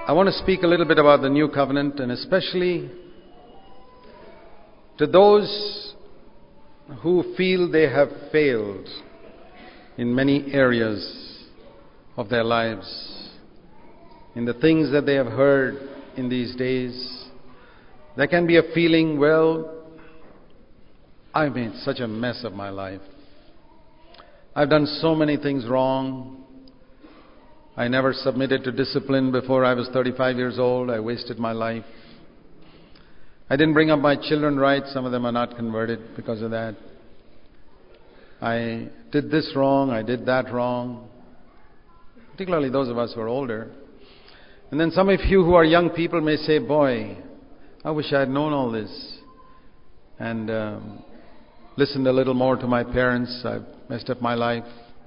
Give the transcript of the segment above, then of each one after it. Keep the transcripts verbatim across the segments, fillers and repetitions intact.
I want to speak a little bit about the new covenant, and especially to those who feel they have failed in many areas of their lives, in the things that they have heard in these days. There can be a feeling, well, I made such a mess of my life. I've done so many things wrong. I never submitted to discipline before I was thirty-five years old. I wasted my life. I didn't bring up my children right. Some of them are not converted because of that. I did this wrong. I did that wrong. Particularly those of us who are older. And then some of you who are young people may say, boy, I wish I had known all this and um, listened a little more to my parents. I've messed up my life.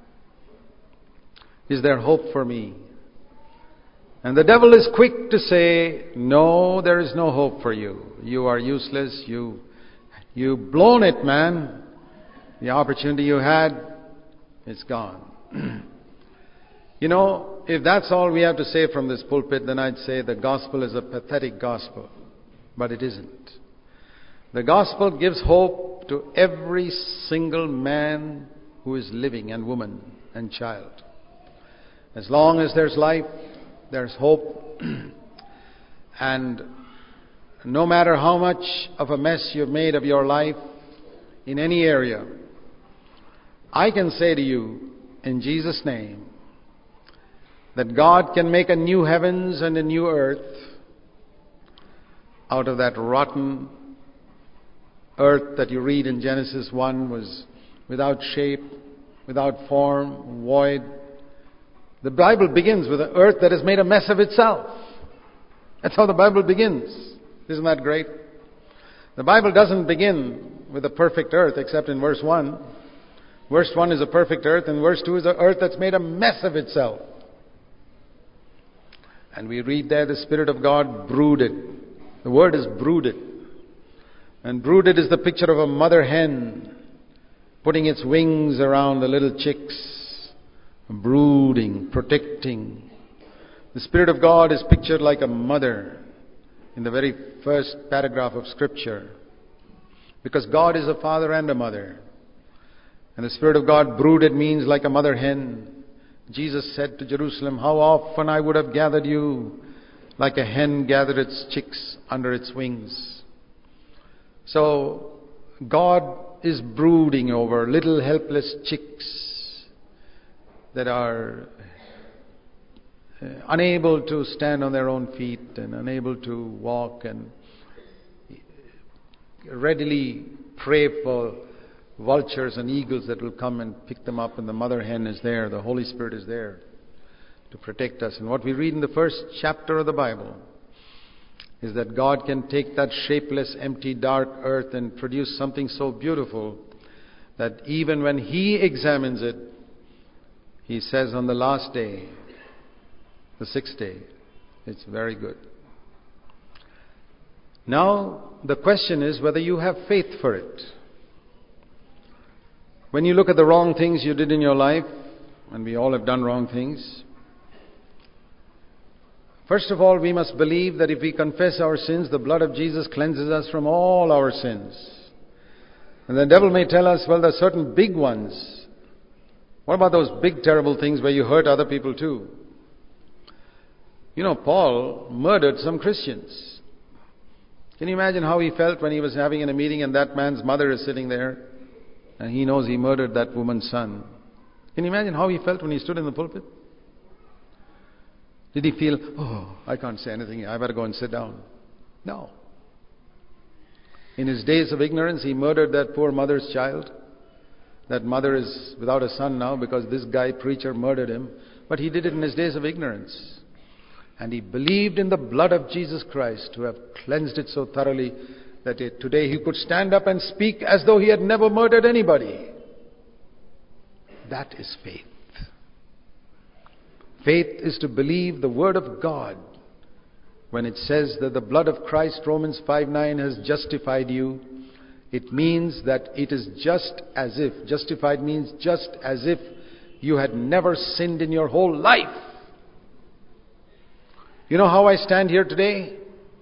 Is there hope for me? And the devil is quick to say, no, there is no hope for you. You are useless. You, you've blown it, man. The opportunity you had, it's gone. You know, if that's all we have to say from this pulpit, then I'd say the gospel is a pathetic gospel. But it isn't. The gospel gives hope to every single man who is living, and woman and child. As long as there's life, there's hope. And no matter how much of a mess you've made of your life in any area, I can say to you, in Jesus' name, that God can make a new heavens and a new earth out of that rotten earth that you read in Genesis one was without shape, without form, void. The Bible begins with an earth that has made a mess of itself. That's how the Bible begins. Isn't that great? The Bible doesn't begin with a perfect earth except in verse one. Verse one is a perfect earth, and verse two is an earth that's made a mess of itself. And we read there the Spirit of God brooded. The word is brooded. And brooded is the picture of a mother hen putting its wings around the little chicks. Brooding, protecting. The Spirit of God is pictured like a mother in the very first paragraph of Scripture. Because God is a father and a mother. And the Spirit of God brooded means like a mother hen. Jesus said to Jerusalem, how often I would have gathered you like a hen gathered its chicks under its wings. So God is brooding over little helpless chicks that are uh, unable to stand on their own feet and unable to walk and readily pray for vultures and eagles that will come and pick them up, and the mother hen is there, the Holy Spirit is there to protect us. And what we read in the first chapter of the Bible is that God can take that shapeless, empty, dark earth and produce something so beautiful that even when He examines it, He says on the last day, the sixth day, it's very good. Now, the question is whether you have faith for it. When you look at the wrong things you did in your life, and we all have done wrong things, first of all, we must believe that if we confess our sins, the blood of Jesus cleanses us from all our sins. And the devil may tell us, well, there are certain big ones. What about those big terrible things where you hurt other people too? You know, Paul murdered some Christians. Can you imagine how he felt when he was having a meeting and that man's mother is sitting there and he knows he murdered that woman's son? Can you imagine how he felt when he stood in the pulpit? Did he feel, oh, I can't say anything, I better go and sit down? No. In his days of ignorance, he murdered that poor mother's child. That mother is without a son now because this guy preacher murdered him. But he did it in his days of ignorance. And he believed in the blood of Jesus Christ to have cleansed it so thoroughly that it, today he could stand up and speak as though he had never murdered anybody. That is faith. Faith is to believe the Word of God. When it says that the blood of Christ, Romans five nine, has justified you, it means that it is just as if, justified means just as if you had never sinned in your whole life. You know how I stand here today?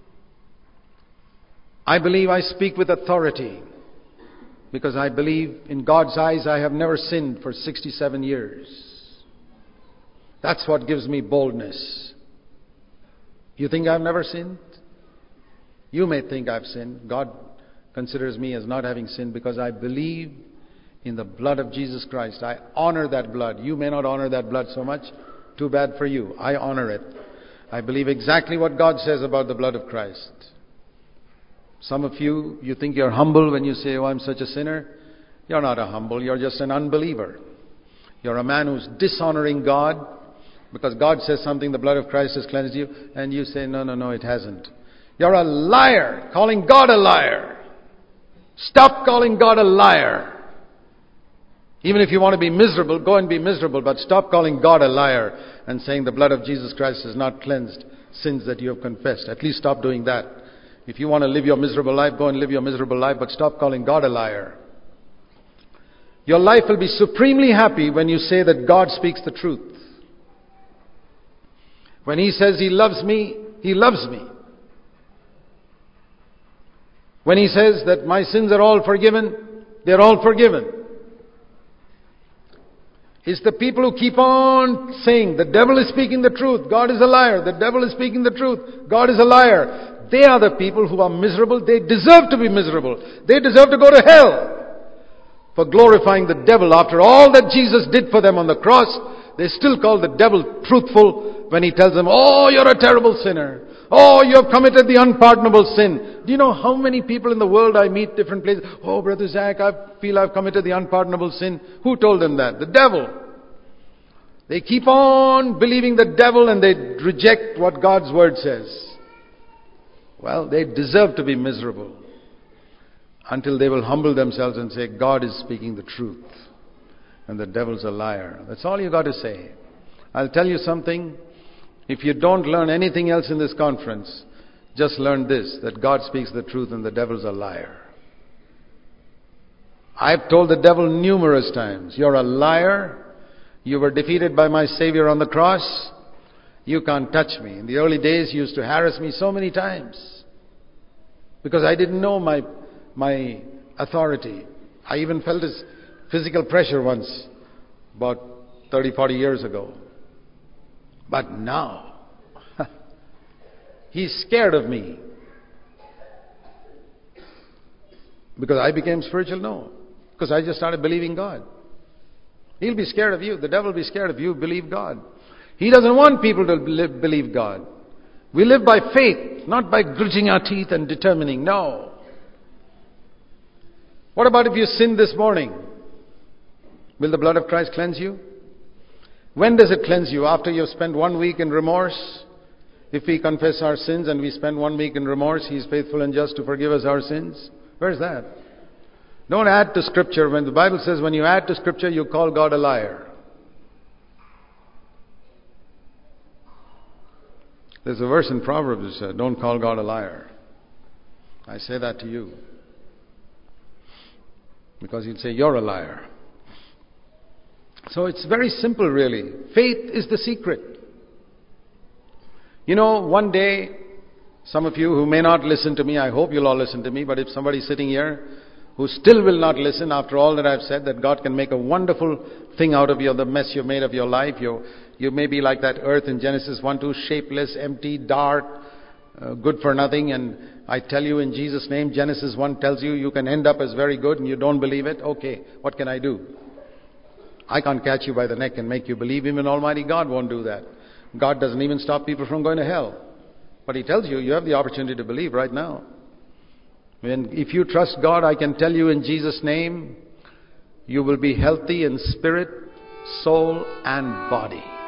I believe I speak with authority because I believe in God's eyes I have never sinned for sixty-seven years. That's what gives me boldness. You think I've never sinned? You may think I've sinned. God considers me as not having sinned because I believe in the blood of Jesus Christ. I honor that blood. You may not honor that blood so much. Too bad for you. I honor it. I believe exactly what God says about the blood of Christ. Some of you, you think you're humble when you say, oh, I'm such a sinner. You're not a humble. You're just an unbeliever. You're a man who's dishonoring God because God says something, the blood of Christ has cleansed you, and you say, no, no, no, it hasn't. You're a liar, calling God a liar. Stop calling God a liar. Even if you want to be miserable, go and be miserable, but stop calling God a liar and saying the blood of Jesus Christ has not cleansed sins that you have confessed. At least stop doing that. If you want to live your miserable life, go and live your miserable life, but stop calling God a liar. Your life will be supremely happy when you say that God speaks the truth. When He says He loves me, He loves me. When He says that my sins are all forgiven, they're all forgiven. It's the people who keep on saying, the devil is speaking the truth, God is a liar, the devil is speaking the truth, God is a liar. They are the people who are miserable. They deserve to be miserable. They deserve to go to hell for glorifying the devil. After all that Jesus did for them on the cross, they still call the devil truthful when he tells them, oh, you're a terrible sinner. Oh, you have committed the unpardonable sin. Do you know how many people in the world I meet different places? Oh, Brother Zach, I feel I've committed the unpardonable sin. Who told them that? The devil. They keep on believing the devil and they reject what God's word says. Well, they deserve to be miserable until they will humble themselves and say, God is speaking the truth and the devil's a liar. That's all you got to say. I'll tell you something. If you don't learn anything else in this conference, just learn this, that God speaks the truth and the devil's a liar. I've told the devil numerous times, you're a liar. You were defeated by my Savior on the cross. You can't touch me. In the early days, he used to harass me so many times because I didn't know my my authority. I even felt his physical pressure once, about thirty, forty years ago. But now, he's scared of me because I became spiritual? No, because I just started believing God. He'll be scared of you. The devil will be scared of you. Believe God. He doesn't want people to live, believe God. We live by faith, not by gritting our teeth and determining. No. What about if you sin this morning? Will the blood of Christ cleanse you? When does it cleanse you? After you've spent one week in remorse? If we confess our sins and we spend one week in remorse, He is faithful and just to forgive us our sins. Where's that? Don't add to Scripture. When the Bible says when you add to Scripture, you call God a liar. There's a verse in Proverbs that says, don't call God a liar. I say that to you. Because He'll say, you're a liar. So it's very simple, really. Faith is the secret. You know, one day, some of you who may not listen to me, I hope you'll all listen to me, but if somebody's sitting here who still will not listen after all that I've said, that God can make a wonderful thing out of you, the mess you've made of your life. You, you may be like that earth in Genesis one two, shapeless, empty, dark, uh, good for nothing. And I tell you in Jesus' name, Genesis one tells you you can end up as very good and you don't believe it. Okay, what can I do? I can't catch you by the neck and make you believe. Even Almighty God won't do that. God doesn't even stop people from going to hell. But He tells you, you have the opportunity to believe right now. When, if you trust God, I can tell you in Jesus' name, you will be healthy in spirit, soul, and body.